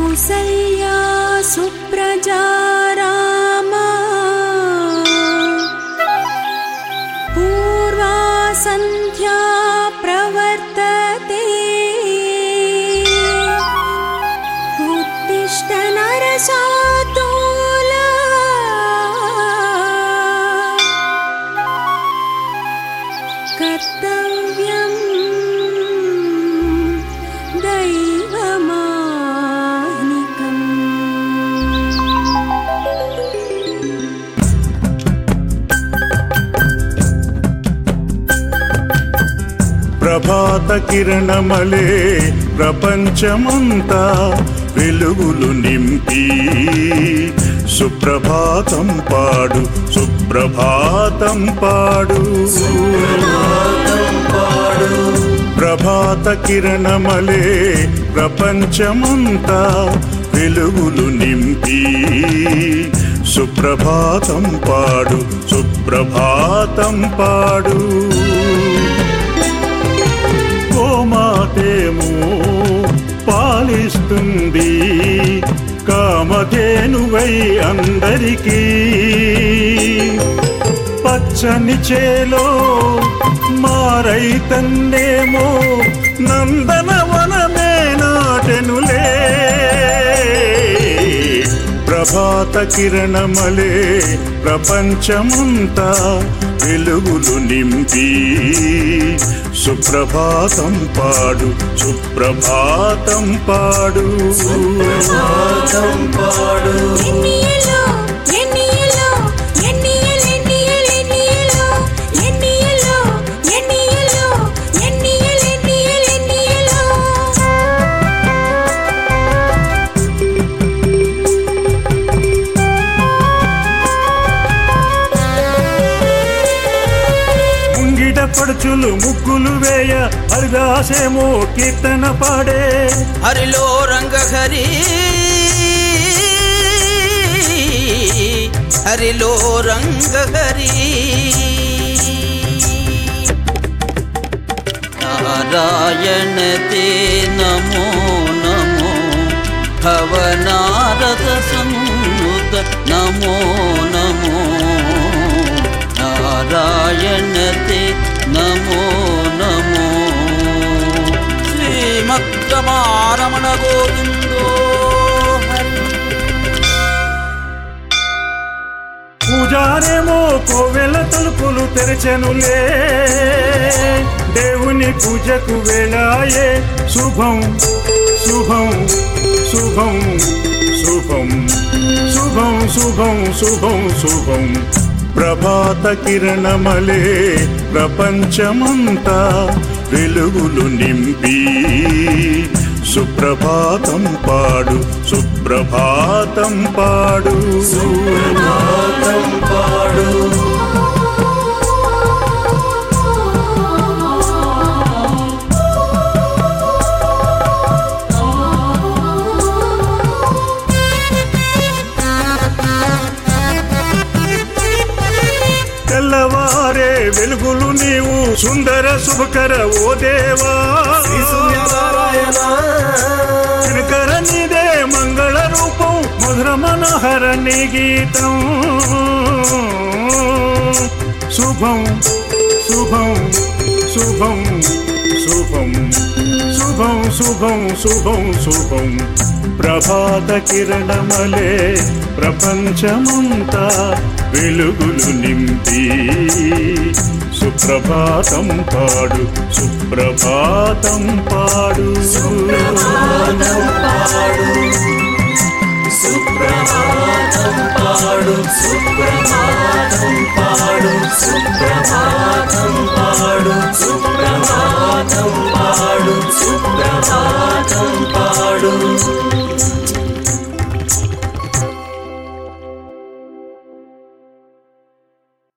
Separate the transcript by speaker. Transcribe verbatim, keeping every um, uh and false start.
Speaker 1: కౌసల్యా సుప్రజా రామా పూర్వా సంధ్యా ప్రవర్తతే ఉత్తిష్ట నరశార్దూల కర్తవ్యం దైవమానికం.
Speaker 2: ప్రభాత కిరణమలే ప్రపంచమంతా వెలుగులు నింపి సుప్రభాతం పాడు సుప్రభాతం పాడు ప్రభాత కిరణమలే ప్రపంచమంతా వెలుగులు నింపి సుప్రభాతం పాడు సుప్రభాతం పాడు గోమాతేమో పాలిస్తుంది కామధేనువై అందరికీ పచ్చని చేలో మారైతన్నేమో నందనవనమే నాటెనులే ప్రభాత కిరణమలే ప్రపంచమంతా వెలుగులు నింపి సుప్రభాతం పాడు సుప్రభాతం పాడు సుప్రభాతం పాడు
Speaker 1: ఎన్నియలో ఎన్నియలో ఎన్నియల్ ఎన్నియల్ ఎన్నియలో ఎన్నియలో ఎన్నియలో ఎన్నియల్ ఎన్నియల్ ఎన్నియలో
Speaker 2: ముంగిట పడుచులు ముగ్గులు వేయ హరిదాసేమో కీర్తన పాడే
Speaker 3: హరిలో రంగ హరి హరిలో రంగ హరి నారాయణ తే నమో నమో భవనారద సంనుత నమో నమో నారాయణ తే నమో నమో శ్రీమద్రమారమణ గోవిందో హరి.
Speaker 2: పూజారేమో కోవెల తలుపులు తెరచెనులే దేవుని పూజకు వేళాయే శుభం శుభం శుభం శుభం శుభం శుభం శుభం శుభం ప్రభాత కిరణమలే ప్రపంచమంతా వెలుగులు నింపి సుప్రభాతం పాడు సుప్రభాతం పాడు సుప్రభాతం పాడు తెల్లవారే వెలుగులు నీవు సుందర శుభకర ఓ దేవా దినకర నీదే మంగళ రూపం మధుర మనోహర నీ గీతం శుభం శుభం శుభం శుభం శుభం శుభం శుభం శుభం ప్రభాత కిరణమలే ప్రపంచమంతా వెలుగులు నింపి సుప్రభాతం పాడు సుప్రభాతం పాడు సుప్రభాతం పాడు సుప్రభాతం పాడు సుప్రభాతం పాడు సుప్రభాతం